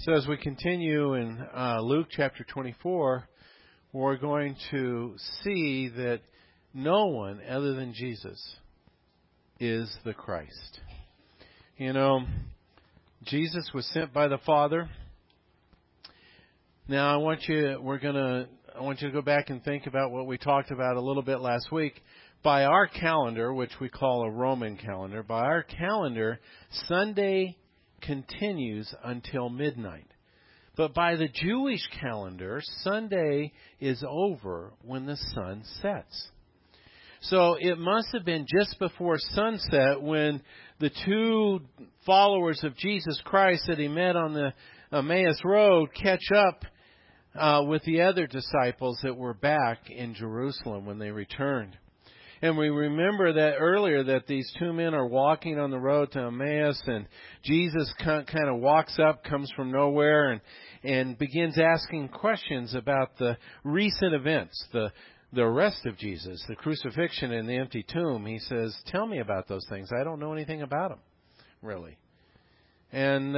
So as we continue in Luke chapter 24, we're going to see that no one other than Jesus is the Christ. You know, Jesus was sent by the Father. Now I want you to go back and think about what we talked about a little bit last week. By our calendar, which we call a Roman calendar, by our calendar, Sunday continues until midnight. But by the Jewish calendar, Sunday is over when the sun sets. So it must have been just before sunset when the two followers of Jesus Christ that he met on the Emmaus Road catch up with the other disciples that were back in Jerusalem when they returned. And we remember that earlier that these two men are walking on the road to Emmaus, and Jesus kind of walks up, comes from nowhere, and begins asking questions about the recent events, the arrest of Jesus, the crucifixion and the empty tomb. He says, "Tell me about those things. I don't know anything about them, really." And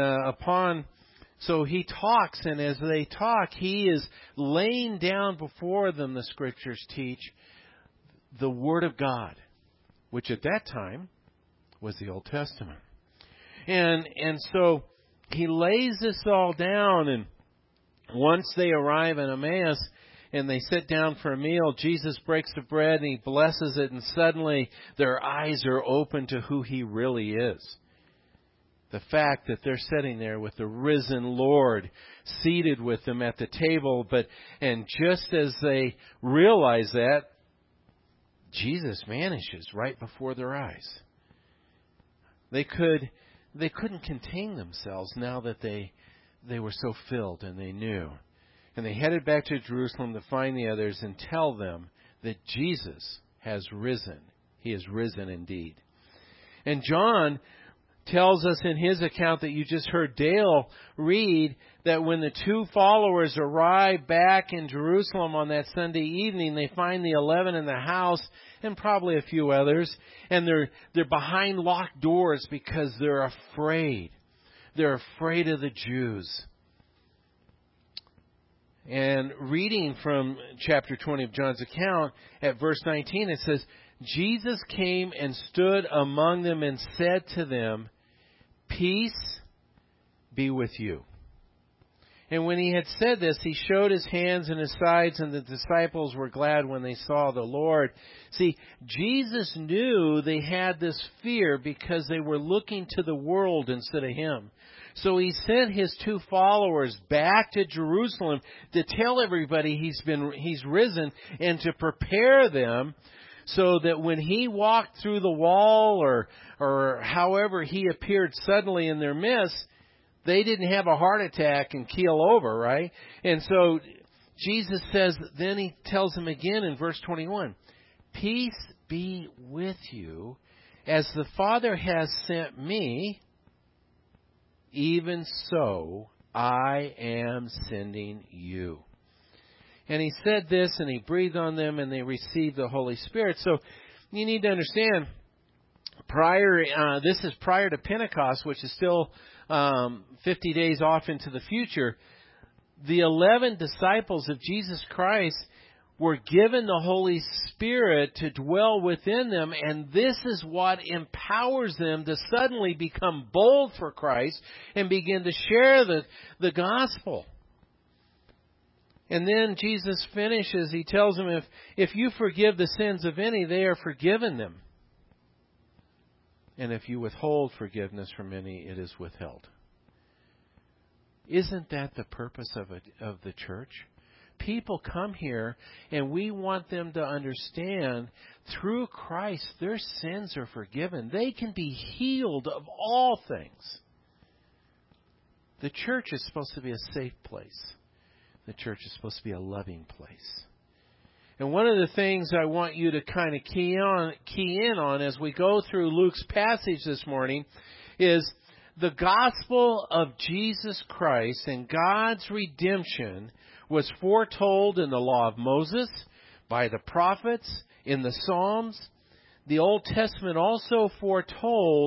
so he talks, and as they talk, he is laying down before them, the Scriptures teach, the Word of God, which at that time was the Old Testament. And so he lays this all down, and once they arrive in Emmaus and they sit down for a meal, Jesus breaks the bread and he blesses it, and suddenly their eyes are open to who he really is. The fact that they're sitting there with the risen Lord seated with them at the table, and just as they realize that, Jesus vanishes right before their eyes. They couldn't contain themselves now that they were so filled and they knew. And they headed back to Jerusalem to find the others and tell them that Jesus has risen. He has risen indeed. And John tells us in his account that you just heard Dale read that when the two followers arrive back in Jerusalem on that Sunday evening, they find the 11 in the house and probably a few others, and they're behind locked doors because they're afraid. They're afraid of the Jews. And reading from chapter 20 of John's account, at verse 19, it says, Jesus came and stood among them and said to them, "Peace be with you." And when he had said this, he showed his hands and his sides, and the disciples were glad when they saw the Lord. See, Jesus knew they had this fear because they were looking to the world instead of him. So he sent his two followers back to Jerusalem to tell everybody he's risen and to prepare them so that when he walked through the wall or however he appeared suddenly in their midst, they didn't have a heart attack and keel over, right? And so Jesus says, then he tells them again in verse 21, "Peace be with you. As the Father has sent me, even so I am sending you." And he said this, and he breathed on them, and they received the Holy Spirit. So you need to understand, this is prior to Pentecost, which is still 50 days off into the future. The 11 disciples of Jesus Christ were given the Holy Spirit to dwell within them, and this is what empowers them to suddenly become bold for Christ and begin to share the gospel. And then Jesus finishes, he tells them, if you forgive the sins of any, they are forgiven them. And if you withhold forgiveness from any, it is withheld. Isn't that the purpose of the church? People come here and we want them to understand through Christ their sins are forgiven. They can be healed of all things. The church is supposed to be a safe place. The church is supposed to be a loving place. And one of the things I want you to kind of key in on as we go through Luke's passage this morning is the gospel of Jesus Christ and God's redemption was foretold in the law of Moses, by the prophets, in the Psalms. The Old Testament also foretold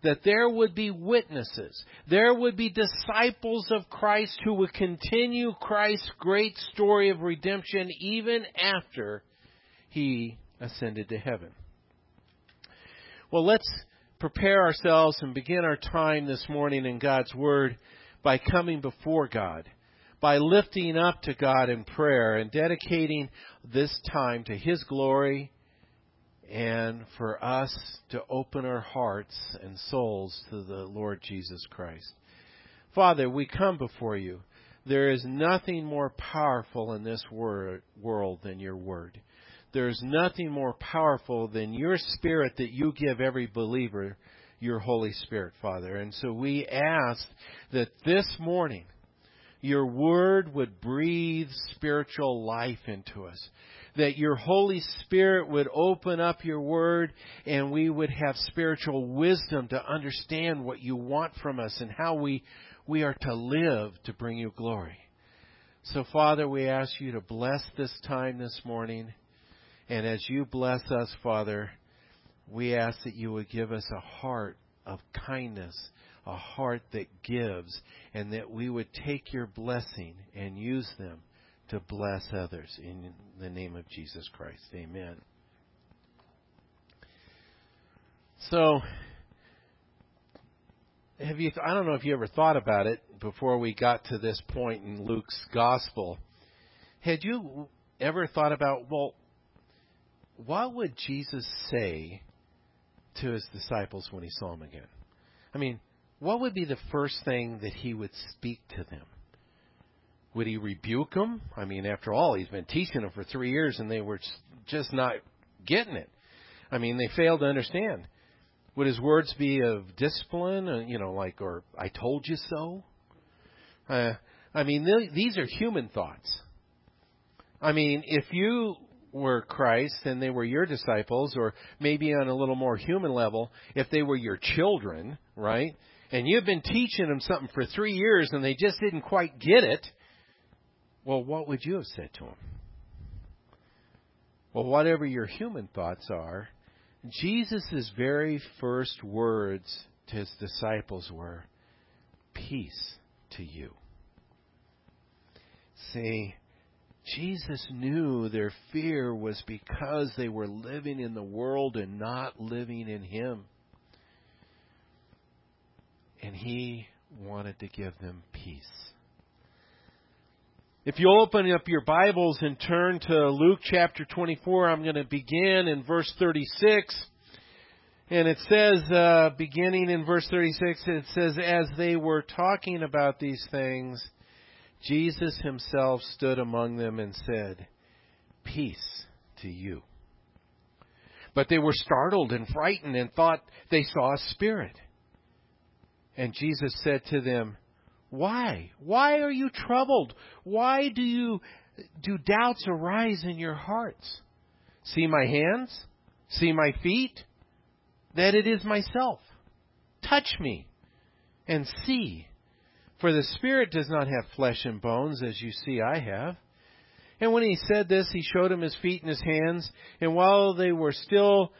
that there would be witnesses. There would be disciples of Christ who would continue Christ's great story of redemption even after He ascended to heaven. Well, let's prepare ourselves and begin our time this morning in God's Word by coming before God, by lifting up to God in prayer and dedicating this time to His glory and for us to open our hearts and souls to the Lord Jesus Christ. Father, we come before You. There is nothing more powerful in this world than Your Word. There is nothing more powerful than Your Spirit that You give every believer, Your Holy Spirit, Father. And so we ask that this morning Your Word would breathe spiritual life into us, that Your Holy Spirit would open up Your Word and we would have spiritual wisdom to understand what You want from us and how we are to live to bring You glory. So, Father, we ask You to bless this time this morning. And as You bless us, Father, we ask that You would give us a heart of kindness, a heart that gives, and that we would take Your blessing and use them to bless others. In the name of Jesus Christ, amen. So, I don't know if you ever thought about it before we got to this point in Luke's gospel. Had you ever thought about, well, what would Jesus say to His disciples when He saw them again? I mean, what would be the first thing that He would speak to them? Would He rebuke them? I mean, after all, He's been teaching them for 3 years and they were just not getting it. I mean, they failed to understand. Would His words be of discipline, or I told you so? I mean, these are human thoughts. I mean, if you were Christ and they were Your disciples, or maybe on a little more human level, if they were Your children, right? And you've been teaching them something for 3 years and they just didn't quite get it, well, what would you have said to them? Well, whatever your human thoughts are, Jesus' very first words to His disciples were, peace to you. See, Jesus knew their fear was because they were living in the world and not living in Him. And He wanted to give them peace. If you open up your Bibles and turn to Luke chapter 24, I'm going to begin in verse 36. And it says, beginning in verse 36, it says, as they were talking about these things, Jesus Himself stood among them and said, peace to you. But they were startled and frightened and thought they saw a spirit. And Jesus said to them, why? Why are you troubled? Why do doubts arise in your hearts? See my hands? See my feet? That it is myself. Touch me and see. For the Spirit does not have flesh and bones, as you see I have. And when He said this, He showed him His feet and His hands. And while they still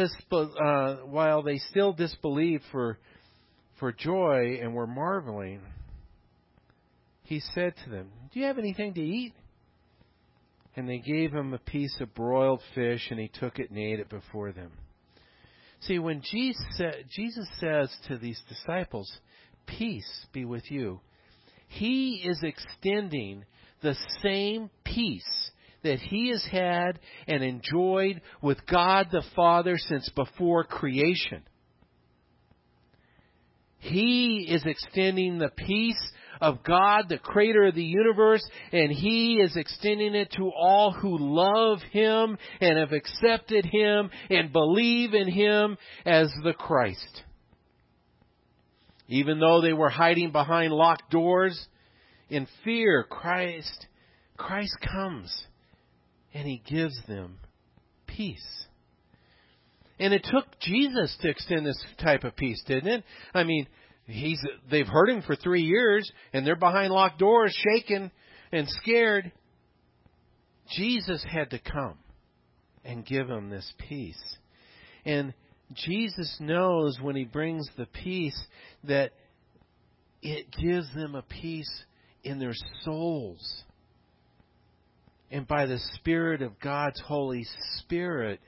disbelieved for joy and were marveling, He said to them, do you have anything to eat? And they gave Him a piece of broiled fish, and He took it and ate it before them. See, when Jesus says to these disciples, peace be with you, He is extending the same peace that He has had and enjoyed with God the Father since before creation. He is extending the peace of God, the Creator of the universe, and He is extending it to all who love Him and have accepted Him and believe in Him as the Christ. Even though they were hiding behind locked doors in fear, Christ comes and He gives them peace. And it took Jesus to extend this type of peace, didn't it? I mean, they've heard Him for 3 years, and they're behind locked doors, shaken and scared. Jesus had to come and give them this peace. And Jesus knows when He brings the peace that it gives them a peace in their souls. And by the Spirit of God's Holy Spirit,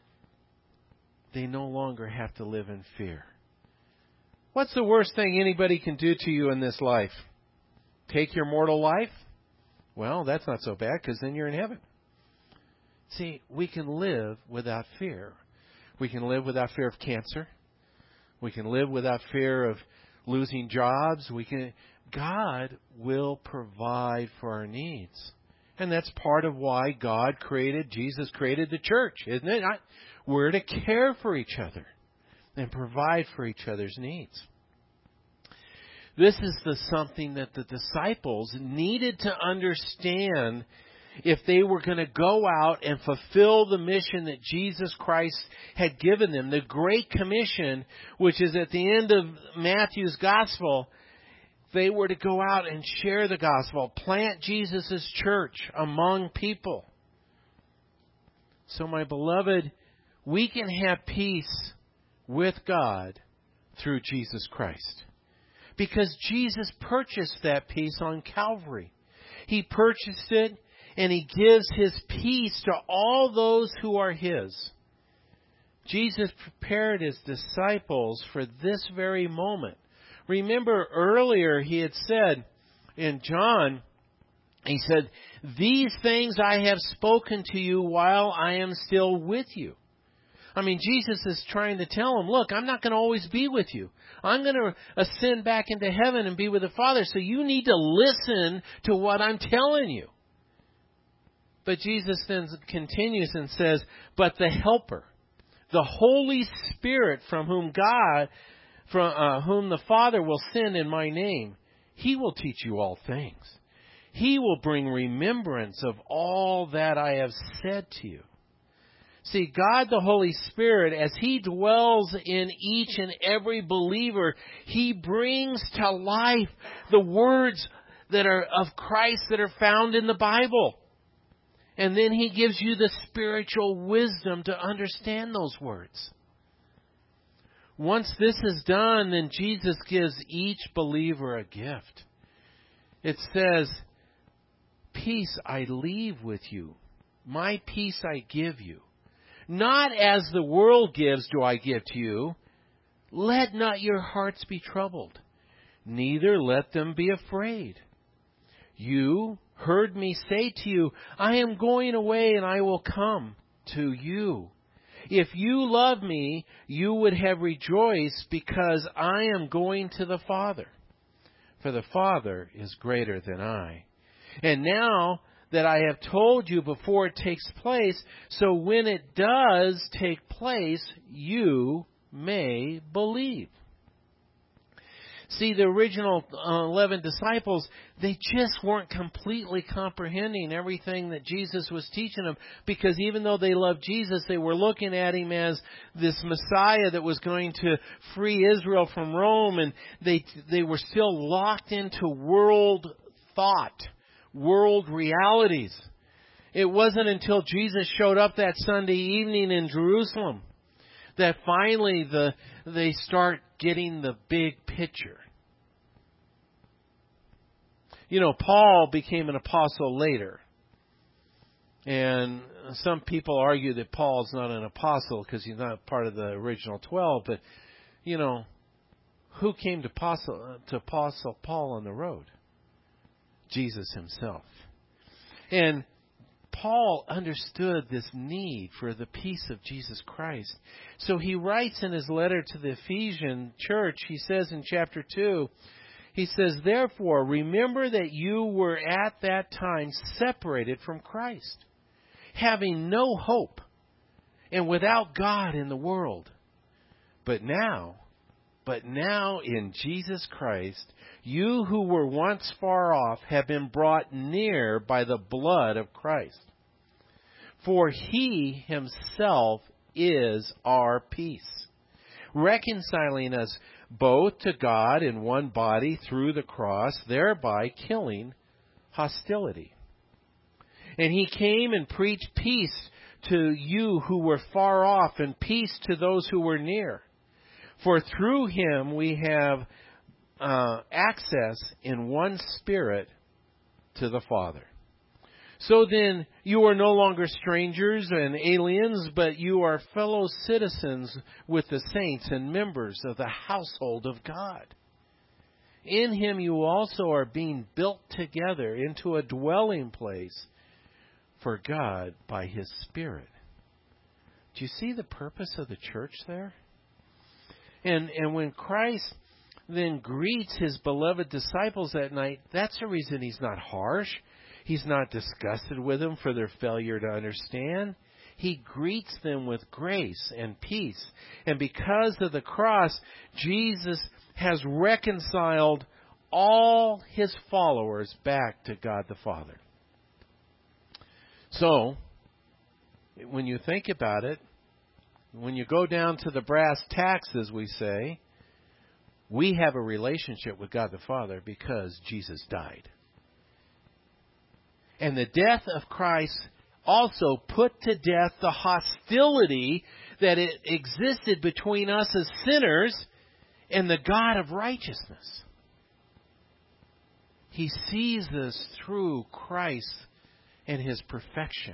they no longer have to live in fear. What's the worst thing anybody can do to you in this life? Take your mortal life? Well, that's not so bad, because then you're in heaven. See, we can live without fear. We can live without fear of cancer. We can live without fear of losing jobs. God will provide for our needs. And that's part of why Jesus created the church, isn't it? We're to care for each other and provide for each other's needs. This is something that the disciples needed to understand if they were going to go out and fulfill the mission that Jesus Christ had given them, the Great Commission, which is at the end of Matthew's Gospel. They were to go out and share the gospel, plant Jesus' church among people. So, my beloved, we can have peace with God through Jesus Christ. Because Jesus purchased that peace on Calvary. He purchased it, and He gives His peace to all those who are His. Jesus prepared His disciples for this very moment. Remember earlier He had said in John, He said, "These things I have spoken to you while I am still with you." I mean, Jesus is trying to tell them, look, I'm not going to always be with you. I'm going to ascend back into heaven and be with the Father, so you need to listen to what I'm telling you. But Jesus then continues and says, but the Helper, the Holy Spirit from whom the Father will send in my name, He will teach you all things. He will bring remembrance of all that I have said to you. See, God the Holy Spirit, as He dwells in each and every believer, He brings to life the words that are of Christ that are found in the Bible. And then He gives you the spiritual wisdom to understand those words. Once this is done, then Jesus gives each believer a gift. It says, "Peace I leave with you. My peace I give you. Not as the world gives do I give to you. Let not your hearts be troubled, neither let them be afraid. You heard me say to you, I am going away and I will come to you. If you love me, you would have rejoiced because I am going to the Father. For the Father is greater than I. And now that I have told you before it takes place, so when it does take place, you may believe." See, the original 11 disciples, they just weren't completely comprehending everything that Jesus was teaching them, because even though they loved Jesus, they were looking at Him as this Messiah that was going to free Israel from Rome, and they were still locked into world thought, world realities. It wasn't until Jesus showed up that Sunday evening in Jerusalem that finally they start getting the big picture. You know, Paul became an apostle later. And some people argue that Paul's not an apostle because he's not part of the original 12. But, you know, who came to Apostle Paul on the road? Jesus Himself. And Paul understood this need for the peace of Jesus Christ. So he writes in his letter to the Ephesian church, he says in chapter 2, he says, "Therefore, remember that you were at that time separated from Christ, having no hope and without God in the world. But now in Jesus Christ, you who were once far off have been brought near by the blood of Christ. For He Himself is our peace, reconciling us both to God in one body through the cross, thereby killing hostility. And He came and preached peace to you who were far off, and peace to those who were near. For through him we have access in one Spirit to the Father. So then, you are no longer strangers and aliens, but you are fellow citizens with the saints and members of the household of God. In him you also are being built together into a dwelling place for God by his Spirit. Do you see the purpose of the church there? And when Christ then greets his beloved disciples that night, that's the reason he's not harsh. He's not disgusted with them for their failure to understand. He greets them with grace and peace. And because of the cross, Jesus has reconciled all his followers back to God the Father. So, when you think about it, when you go down to the brass tacks, as we say, we have a relationship with God the Father because Jesus died. And the death of Christ also put to death the hostility that it existed between us as sinners and the God of righteousness. He sees us through Christ and his perfection.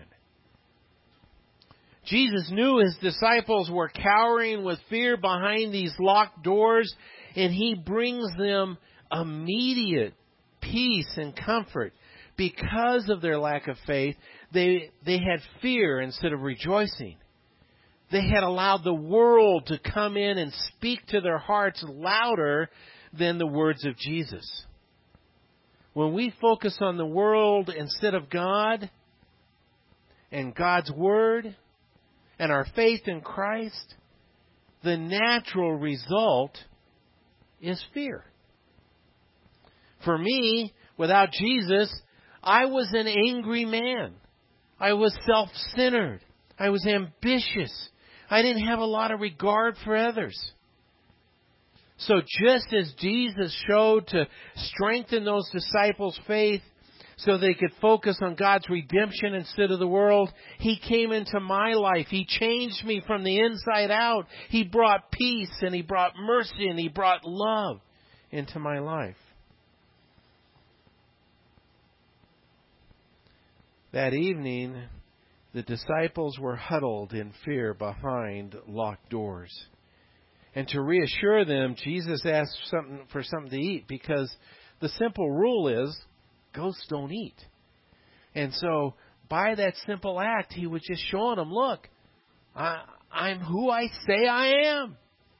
Jesus knew his disciples were cowering with fear behind these locked doors, and he brings them immediate peace and comfort. Because of their lack of faith, they had fear instead of rejoicing. They had allowed the world to come in and speak to their hearts louder than the words of Jesus. When we focus on the world instead of God and God's Word and our faith in Christ, the natural result is fear. For me, without Jesus, I was an angry man. I was self-centered. I was ambitious. I didn't have a lot of regard for others. So just as Jesus showed to strengthen those disciples' faith so they could focus on God's redemption instead of the world, he came into my life. He changed me from the inside out. He brought peace and he brought mercy and he brought love into my life. That evening, the disciples were huddled in fear behind locked doors. And to reassure them, Jesus asked for something to eat, because the simple rule is, ghosts don't eat. And so, by that simple act, he was just showing them, look, I'm who I say I am.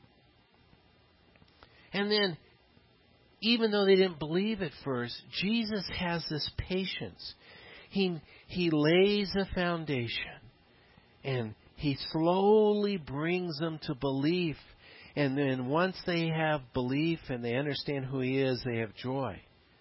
And then, even though they didn't believe at first, Jesus has this patience. He lays a foundation, and he slowly brings them to belief. And then once they have belief and they understand who he is, they have joy.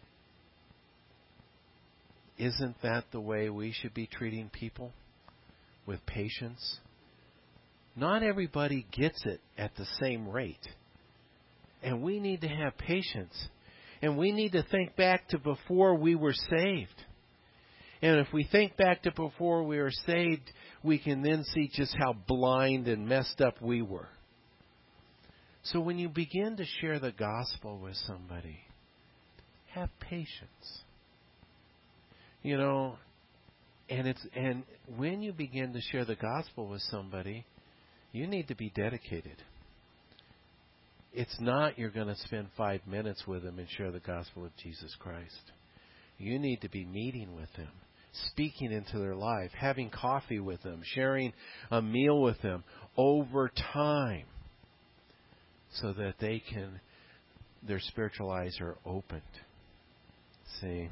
Isn't that the way we should be treating people? With patience? Not everybody gets it at the same rate. And we need to have patience. And we need to think back to before we were saved. And if we think back to before we were saved, we can then see just how blind and messed up we were. So when you begin to share the gospel with somebody, have patience. You know, and when you begin to share the gospel with somebody, you need to be dedicated. It's not you're going to spend 5 minutes with them and share the gospel of Jesus Christ. You need to be meeting with them, speaking into their life, having coffee with them, sharing a meal with them over time, so that their spiritual eyes are opened. See,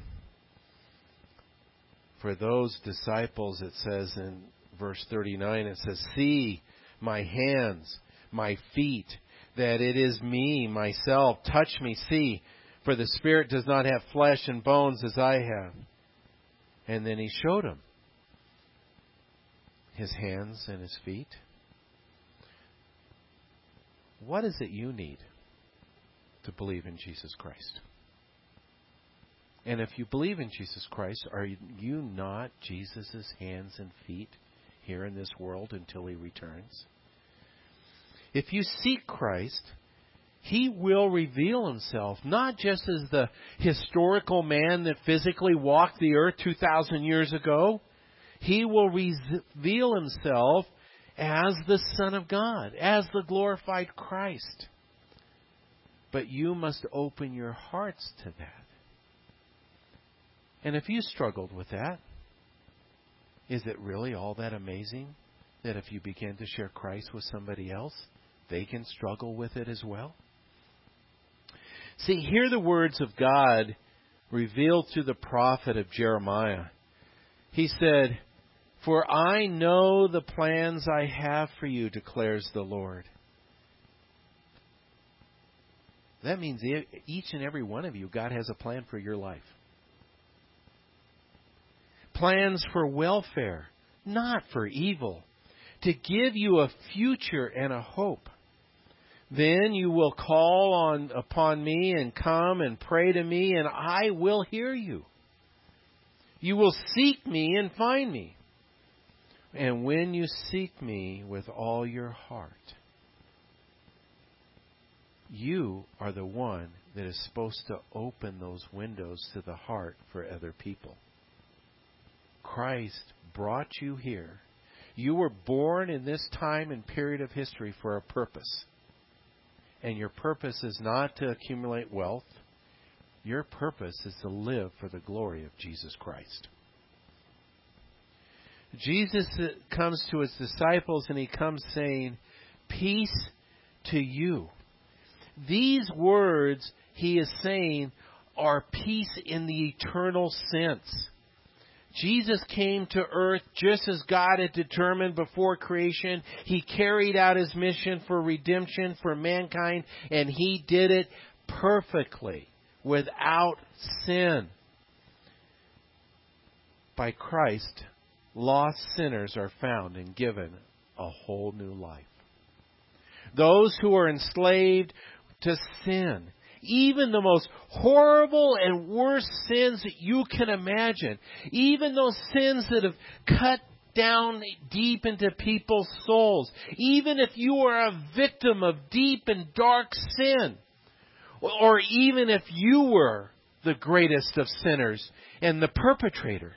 for those disciples, it says in verse 39, it says, "See my hands, my feet, that it is me, myself. Touch me, see, for the Spirit does not have flesh and bones as I have." And then he showed him his hands and his feet. What is it you need to believe in Jesus Christ? And if you believe in Jesus Christ, are you not Jesus' hands and feet here in this world until He returns. If you seek Christ, He will reveal Himself, not just as the historical man that physically walked the earth 2,000 years ago. He will reveal Himself as the Son of God, as the glorified Christ. But you must open your hearts to that. And if you struggled with that, is it really all that amazing that if you begin to share Christ with somebody else, they can struggle with it as well? See, hear the words of God revealed through the prophet of Jeremiah. He said, "For I know the plans I have for you, declares the Lord." That means each and every one of you, God has a plan for your life. Plans for welfare, not for evil, to give you a future and a hope. Then you will call upon me and come and pray to me, and I will hear you. You will seek me and find me. And when you seek me with all your heart, you are the one that is supposed to open those windows to the heart for other people. Christ brought you here. You were born in this time and period of history for a purpose. And your purpose is not to accumulate wealth. Your purpose is to live for the glory of Jesus Christ. Jesus comes to His disciples and He comes saying, "Peace to you." These words He is saying are peace in the eternal sense. Jesus came to earth just as God had determined before creation. He carried out His mission for redemption for mankind, and He did it perfectly, without sin. By Christ, lost sinners are found and given a whole new life. Those who are enslaved to sin, even the most horrible and worst sins that you can imagine, even those sins that have cut down deep into people's souls, even if you are a victim of deep and dark sin, or even if you were the greatest of sinners and the perpetrator,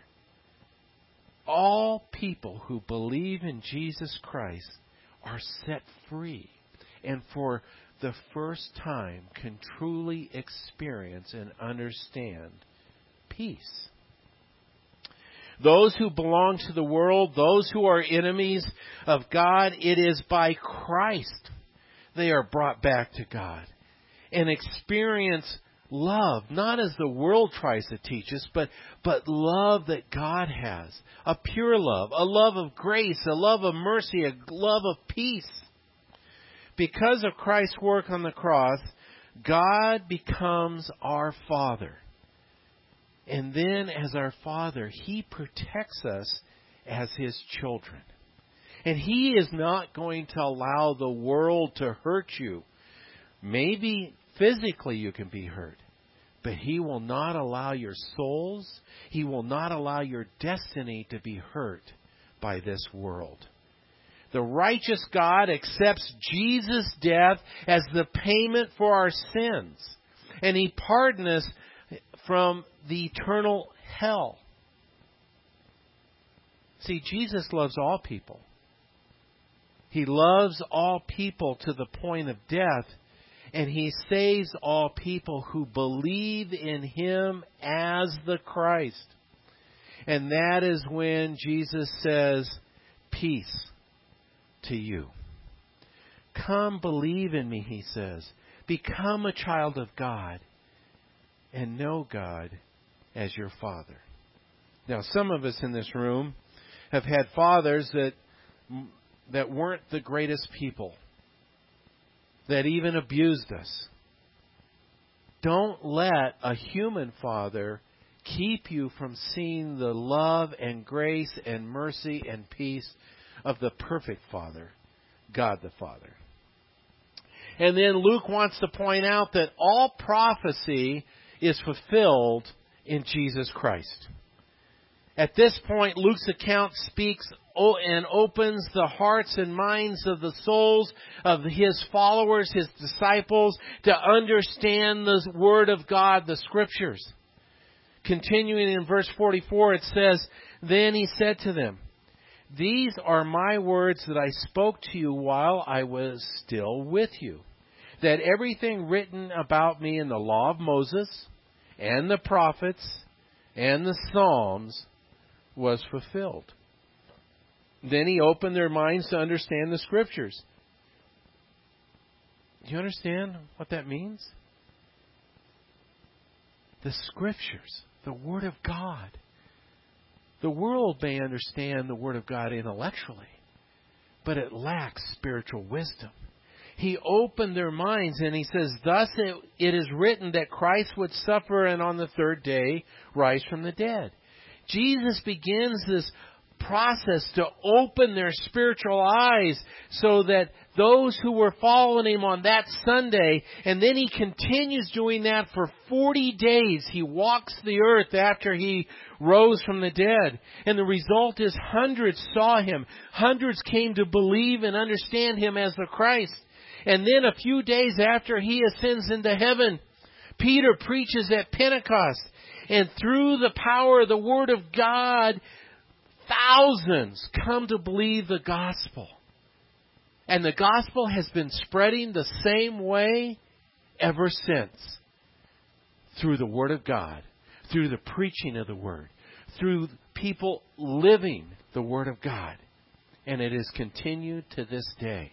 all people who believe in Jesus Christ are set free, and for the first time can truly experience and understand peace. Those who belong to the world, those who are enemies of God, it is by Christ they are brought back to God and experience love, not as the world tries to teach us, but love that God has. A pure love, a love of grace, a love of mercy, a love of peace. Because of Christ's work on the cross, God becomes our Father. And then as our Father, He protects us as His children. And He is not going to allow the world to hurt you. Maybe physically you can be hurt, but He will not allow your souls, He will not allow your destiny to be hurt by this world. The righteous God accepts Jesus' death as the payment for our sins, and He pardons us from the eternal hell. See, Jesus loves all people. He loves all people to the point of death, and He saves all people who believe in Him as the Christ. And that is when Jesus says, "Peace to you." Come believe in me, He says. Become a child of God and know God as your Father. Now, some of us in this room have had fathers that weren't the greatest people, that even abused us. Don't let a human father keep you from seeing the love and grace and mercy and peace of the perfect Father, God the Father. And then Luke wants to point out that all prophecy is fulfilled in Jesus Christ. At this point, Luke's account speaks and opens the hearts and minds of the souls of His followers, His disciples, to understand the Word of God, the Scriptures. Continuing in verse 44, it says, "Then He said to them, 'These are my words that I spoke to you while I was still with you, that everything written about me in the law of Moses and the prophets and the Psalms was fulfilled.'" Then He opened their minds to understand the Scriptures. Do you understand what that means? The Scriptures, the Word of God. The world may understand the Word of God intellectually, but it lacks spiritual wisdom. He opened their minds, and He says, "Thus it is written that Christ would suffer and on the third day rise from the dead." Jesus begins this process to open their spiritual eyes so that those who were following Him on that Sunday, and then He continues doing that for 40 days. He walks the earth after He rose from the dead. And the result is hundreds saw Him. Hundreds came to believe and understand Him as the Christ. And then a few days after He ascends into heaven, Peter preaches at Pentecost. And through the power of the Word of God, thousands come to believe the gospel. And the gospel has been spreading the same way ever since. Through the Word of God, through the preaching of the Word, through people living the Word of God. And it has continued to this day.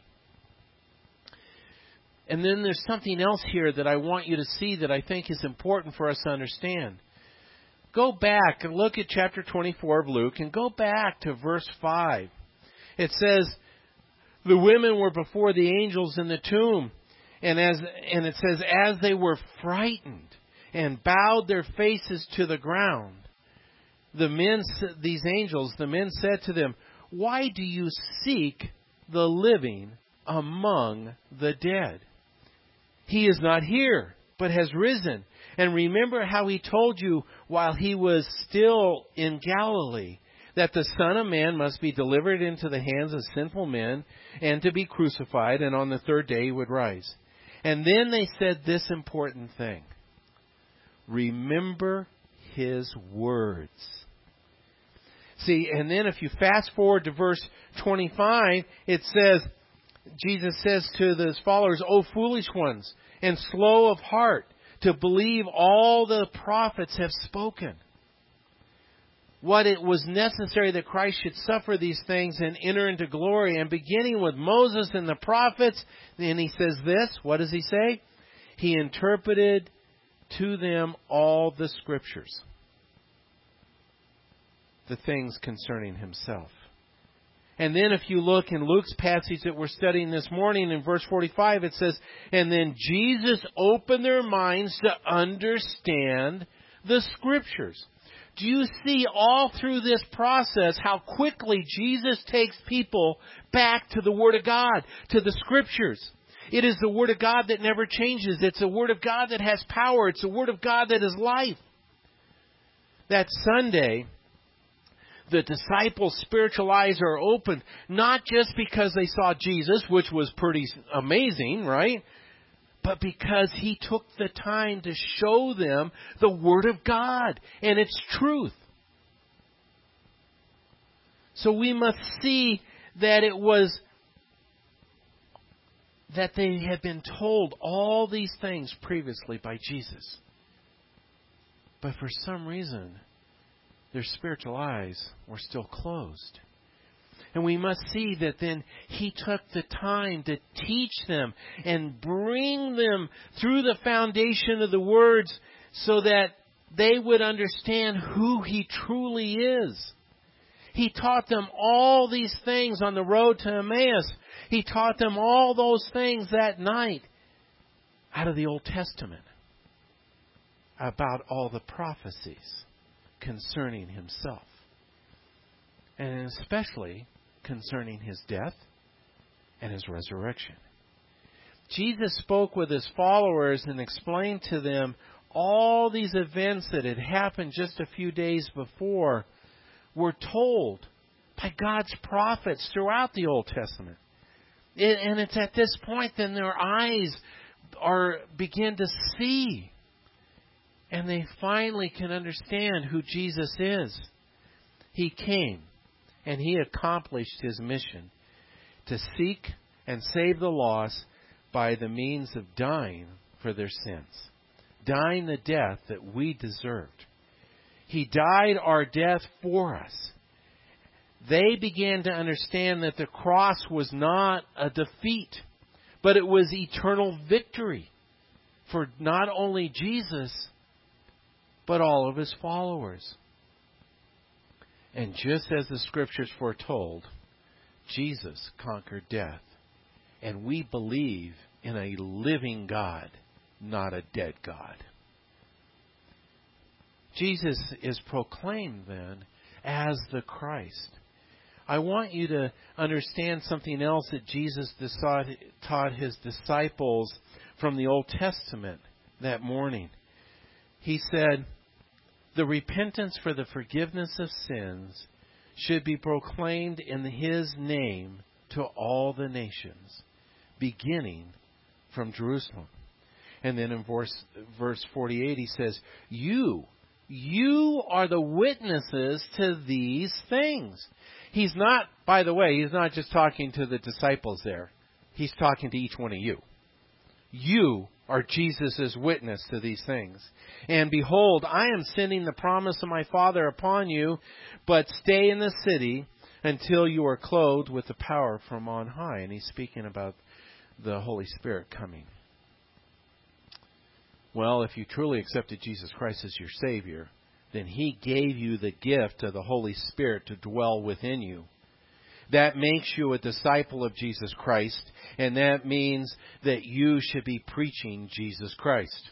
And then there's something else here that I want you to see that I think is important for us to understand. Go back and look at chapter 24 of Luke and go back to verse 5. It says, "The women were before the angels in the tomb, and it says, as they were frightened and bowed their faces to the ground, the men said to them, 'Why do you seek the living among the dead? He is not here, but has risen. And remember how He told you while He was still in Galilee, that the Son of Man must be delivered into the hands of sinful men and to be crucified, and on the third day He would rise.' And then they said this important thing. Remember His words." See, and then if you fast forward to verse 25, it says, Jesus says to His followers, "O foolish ones, and slow of heart, to believe all the prophets have spoken." What it was necessary that Christ should suffer these things and enter into glory. And beginning with Moses and the prophets, then He says this. What does He say? He interpreted to them all the Scriptures, the things concerning Himself. And then if you look in Luke's passage that we're studying this morning in verse 45, it says, "And then Jesus opened their minds to understand the Scriptures." Do you see all through this process how quickly Jesus takes people back to the Word of God, to the Scriptures? It is the Word of God that never changes. It's the Word of God that has power. It's the Word of God that is life. That Sunday, the disciples' spiritual eyes are opened, not just because they saw Jesus, which was pretty amazing, right? But because He took the time to show them the Word of God and its truth. So we must see that it was that they had been told all these things previously by Jesus. But for some reason, their spiritual eyes were still closed. And we must see that then He took the time to teach them and bring them through the foundation of the words so that they would understand who He truly is. He taught them all these things on the road to Emmaus. He taught them all those things that night out of the Old Testament about all the prophecies concerning Himself, and especially concerning His death and His resurrection. Jesus spoke with His followers and explained to them all these events that had happened just a few days before were told by God's prophets throughout the Old Testament. And it's at this point then their eyes begin to see. And they finally can understand who Jesus is. He came and He accomplished His mission to seek and save the lost by the means of dying for their sins. Dying the death that we deserved. He died our death for us. They began to understand that the cross was not a defeat, but it was eternal victory for not only Jesus, but all of His followers. And just as the Scriptures foretold, Jesus conquered death. And we believe in a living God, not a dead God. Jesus is proclaimed then as the Christ. I want you to understand something else that Jesus taught His disciples from the Old Testament that morning. He said, the repentance for the forgiveness of sins should be proclaimed in His name to all the nations, beginning from Jerusalem. And then in verse 48 he says, You are the witnesses to these things. He's not, by the way, He's not just talking to the disciples there. He's talking to each one of you. You are Jesus' witness to these things. And behold, I am sending the promise of my Father upon you, but stay in the city until you are clothed with the power from on high. And He's speaking about the Holy Spirit coming. Well, if you truly accepted Jesus Christ as your Savior, then He gave you the gift of the Holy Spirit to dwell within you. That makes you a disciple of Jesus Christ, and that means that you should be preaching Jesus Christ.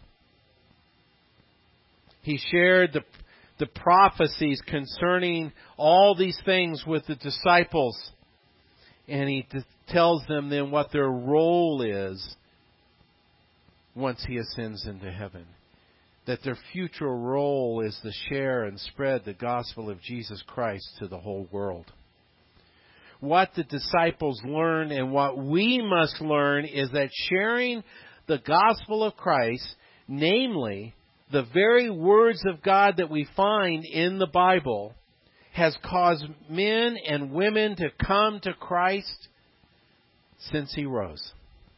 He shared the prophecies concerning all these things with the disciples, and He tells them then what their role is once He ascends into heaven. That their future role is to share and spread the gospel of Jesus Christ to the whole world. What the disciples learned and what we must learn is that sharing the gospel of Christ, namely the very words of God that we find in the Bible, has caused men and women to come to Christ since He rose.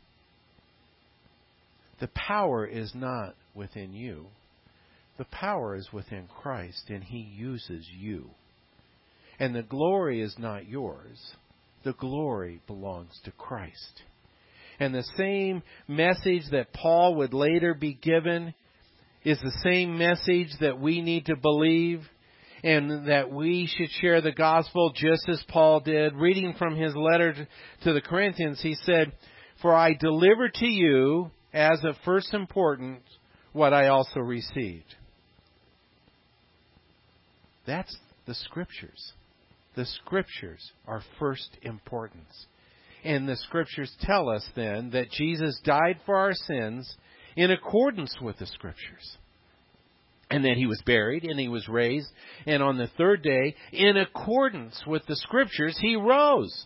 The power is not within you. The power is within Christ, and He uses you. And the glory is not yours. The glory belongs to Christ. And the same message that Paul would later be given is the same message that we need to believe, and that we should share the gospel just as Paul did. Reading from his letter to the Corinthians, he said, For I delivered to you as of first importance what I also received. That's the Scriptures. The Scriptures are first importance. And the Scriptures tell us then that Jesus died for our sins in accordance with the Scriptures. And that He was buried and He was raised. And on the third day, in accordance with the Scriptures, He rose.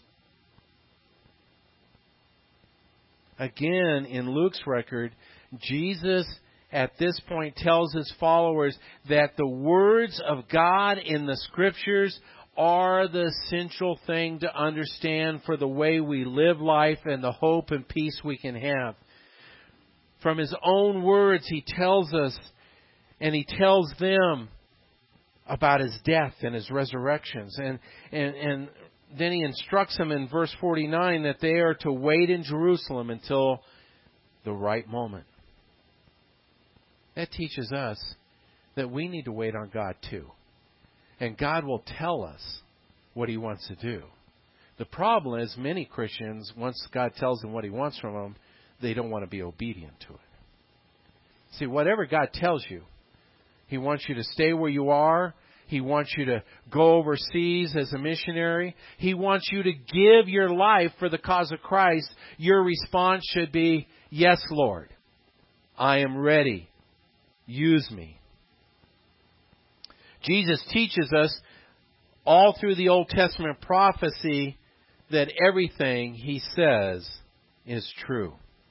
Again, in Luke's record, Jesus at this point tells His followers that the words of God in the Scriptures are the essential thing to understand for the way we live life and the hope and peace we can have. From His own words, He tells us and He tells them about His death and His resurrections. And then He instructs them in verse 49 that they are to wait in Jerusalem until the right moment. That teaches us that we need to wait on God too. And God will tell us what He wants to do. The problem is many Christians, once God tells them what He wants from them, they don't want to be obedient to it. See, whatever God tells you, He wants you to stay where you are. He wants you to go overseas as a missionary. He wants you to give your life for the cause of Christ. Your response should be, yes, Lord, I am ready. Use me. Jesus teaches us all through the Old Testament prophecy that everything he says is true.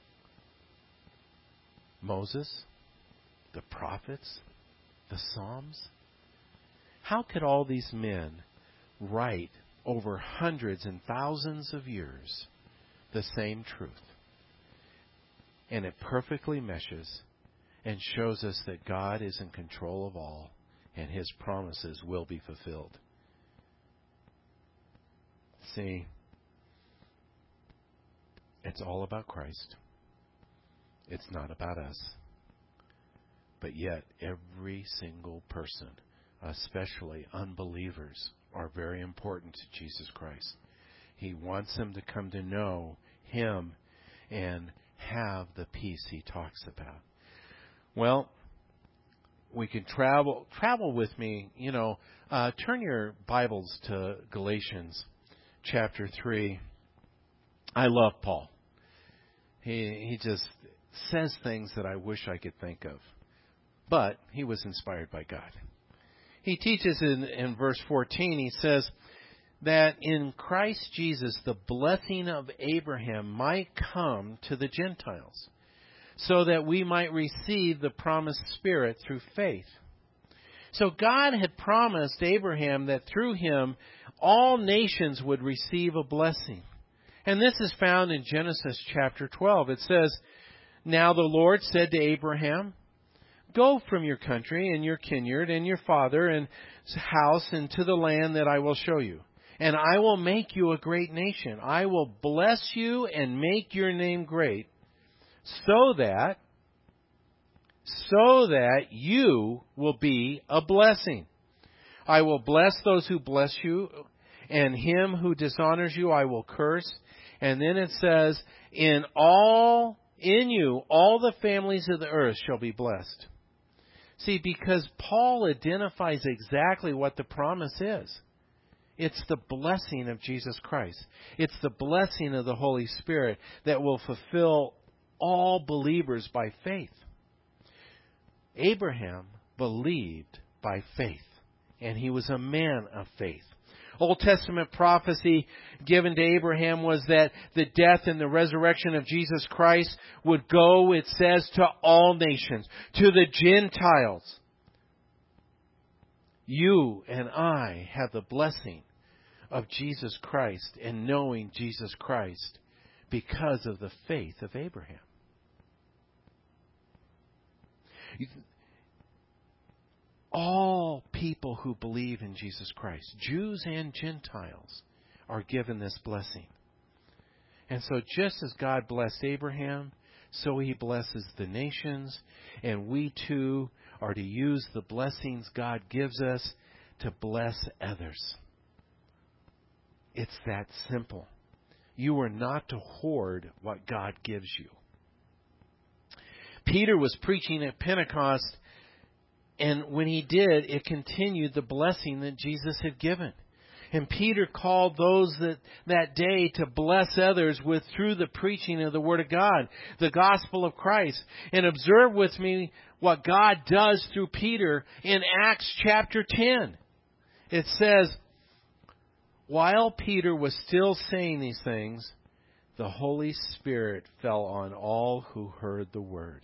Moses, the prophets, the Psalms. How could all these men write over hundreds and thousands of years the same truth? And it perfectly meshes and shows us that God is in control of all and His promises will be fulfilled. See, it's all about Christ. It's not about us. But yet, every single person, especially unbelievers, are very important to Jesus Christ. He wants them to come to know Him and have the peace He talks about. Well, we can travel with me. Turn your Bibles to Galatians chapter 3. I love Paul. He just says things that I wish I could think of. But he was inspired by God. He teaches in verse 14, he says that in Christ Jesus the blessing of Abraham might come to the Gentiles, so that we might receive the promised Spirit through faith. So God had promised Abraham that through him all nations would receive a blessing. And this is found in Genesis chapter 12. It says, "Now the Lord said to Abraham, go from your country and your kindred and your father and house into the land that I will show you. And I will make you a great nation. I will bless you and make your name great, so that you will be a blessing. I will bless those who bless you, and him who dishonors you I will curse." And then it says, in you all the families of the earth shall be blessed. See, because Paul identifies exactly what the promise is. It's the blessing of Jesus Christ. It's the blessing of the Holy Spirit that will fulfill all believers by faith. Abraham believed by faith, and he was a man of faith. Old Testament prophecy given to Abraham was that the death and the resurrection of Jesus Christ would go, it says, to all nations, to the Gentiles. You and I have the blessing of Jesus Christ and knowing Jesus Christ because of the faith of Abraham. All people who believe in Jesus Christ, Jews and Gentiles, are given this blessing. And so just as God blessed Abraham, so He blesses the nations, and we too are to use the blessings God gives us to bless others. It's that simple. You are not to hoard what God gives you. Peter was preaching at Pentecost, and when he did, it continued the blessing that Jesus had given. And Peter called those that day to bless others through the preaching of the Word of God, the gospel of Christ. And observe with me what God does through Peter in Acts chapter 10. It says, while Peter was still saying these things, the Holy Spirit fell on all who heard the Word.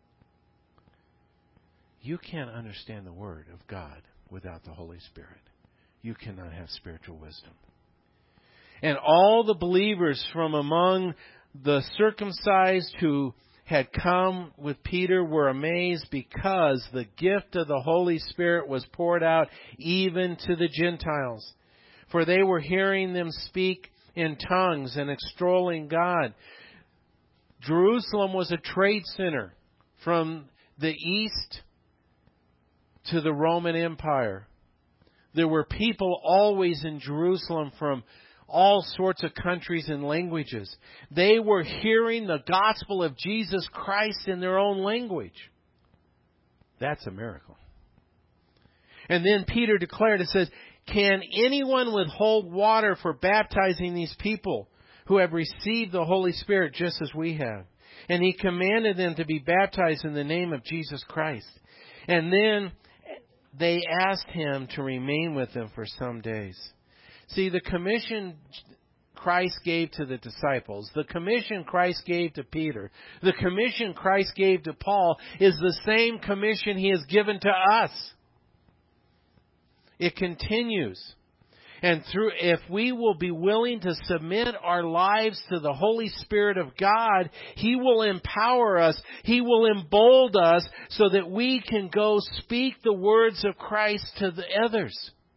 You can't understand the Word of God without the Holy Spirit. You cannot have spiritual wisdom. And all the believers from among the circumcised who had come with Peter were amazed, because the gift of the Holy Spirit was poured out even to the Gentiles. For they were hearing them speak in tongues and extolling God. Jerusalem was a trade center from the east to the Roman Empire. There were people always in Jerusalem from all sorts of countries and languages. They were hearing the gospel of Jesus Christ in their own language. That's a miracle. And then Peter declared, it says, can anyone withhold water for baptizing these people who have received the Holy Spirit just as we have? And he commanded them to be baptized in the name of Jesus Christ. And then they asked him to remain with them for some days. See, the commission Christ gave to the disciples, the commission Christ gave to Peter, the commission Christ gave to Paul is the same commission He has given to us. It continues. And if we will be willing to submit our lives to the Holy Spirit of God, He will empower us. He will embolden us so that we can go speak the words of Christ to the others.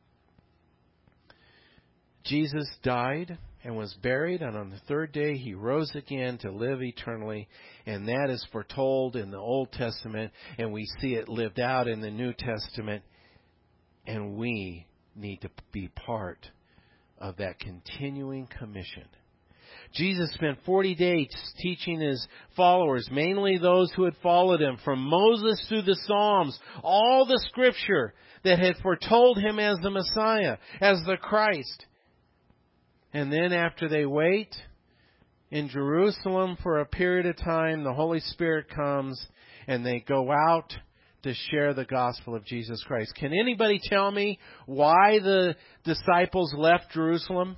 Jesus died and was buried, and on the third day He rose again to live eternally. And that is foretold in the Old Testament, and we see it lived out in the New Testament. And we need to be part of that continuing commission. Jesus spent 40 days teaching His followers, mainly those who had followed Him, from Moses through the Psalms, all the Scripture that had foretold Him as the Messiah, as the Christ. And then after they wait in Jerusalem for a period of time, the Holy Spirit comes and they go out to share the gospel of Jesus Christ. Can anybody tell me why the disciples left Jerusalem?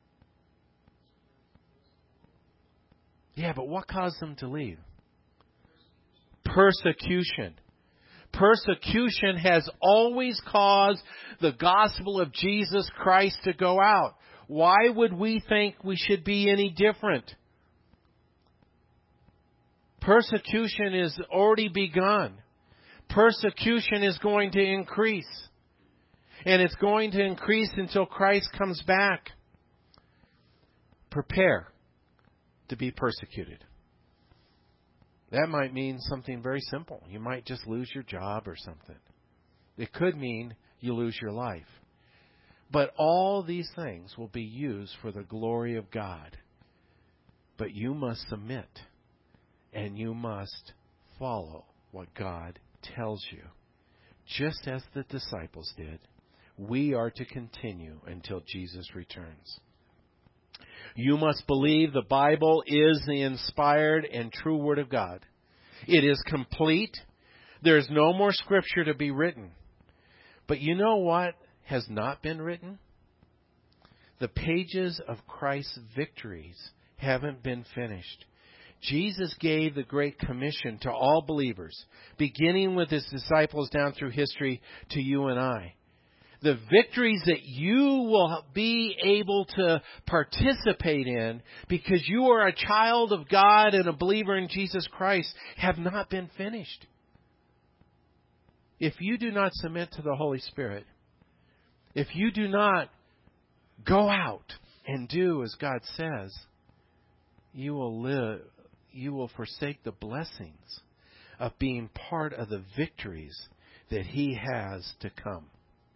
Yeah, but what caused them to leave? Persecution. Persecution has always caused the gospel of Jesus Christ to go out. Why would we think we should be any different? Persecution has already begun. Persecution is going to increase. And it's going to increase until Christ comes back. Prepare to be persecuted. That might mean something very simple. You might just lose your job or something. It could mean you lose your life. But all these things will be used for the glory of God. But you must submit. And you must follow what God tells you. Just as the disciples did, we are to continue until Jesus returns. You must believe the Bible is the inspired and true Word of God. It is complete. There is no more Scripture to be written. But you know what has not been written? The pages of Christ's victories haven't been finished. Jesus gave the Great Commission to all believers, beginning with His disciples down through history to you and I. The victories that you will be able to participate in because you are a child of God and a believer in Jesus Christ have not been finished. If you do not submit to the Holy Spirit, if you do not go out and do as God says, you will forsake the blessings of being part of the victories that He has to come.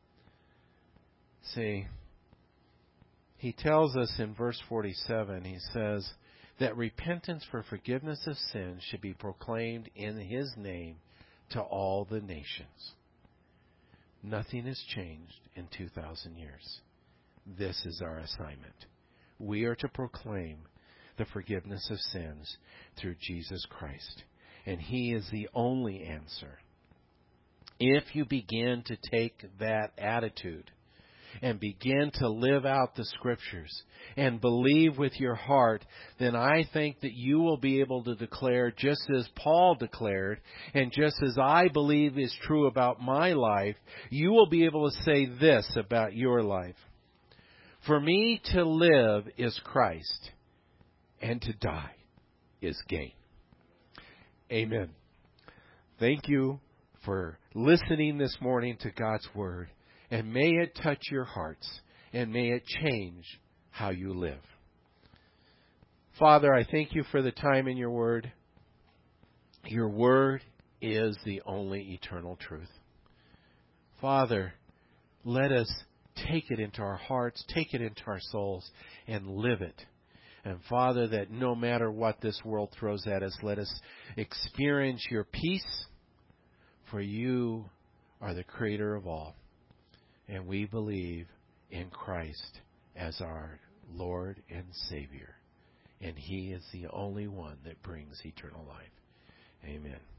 See, He tells us in verse 47, He says that repentance for forgiveness of sins should be proclaimed in His name to all the nations. Nothing has changed in 2,000 years. This is our assignment. We are to proclaim the forgiveness of sins through Jesus Christ. And He is the only answer. If you begin to take that attitude and begin to live out the Scriptures and believe with your heart, then I think that you will be able to declare, just as Paul declared, and just as I believe is true about my life, you will be able to say this about your life. For me to live is Christ, and to die is gain. Amen. Thank you for listening this morning to God's Word. And may it touch your hearts. And may it change how you live. Father, I thank You for the time in Your Word. Your Word is the only eternal truth. Father, let us take it into our hearts, take it into our souls, and live it. And Father, that no matter what this world throws at us, let us experience Your peace, for You are the Creator of all. And we believe in Christ as our Lord and Savior. And He is the only one that brings eternal life. Amen.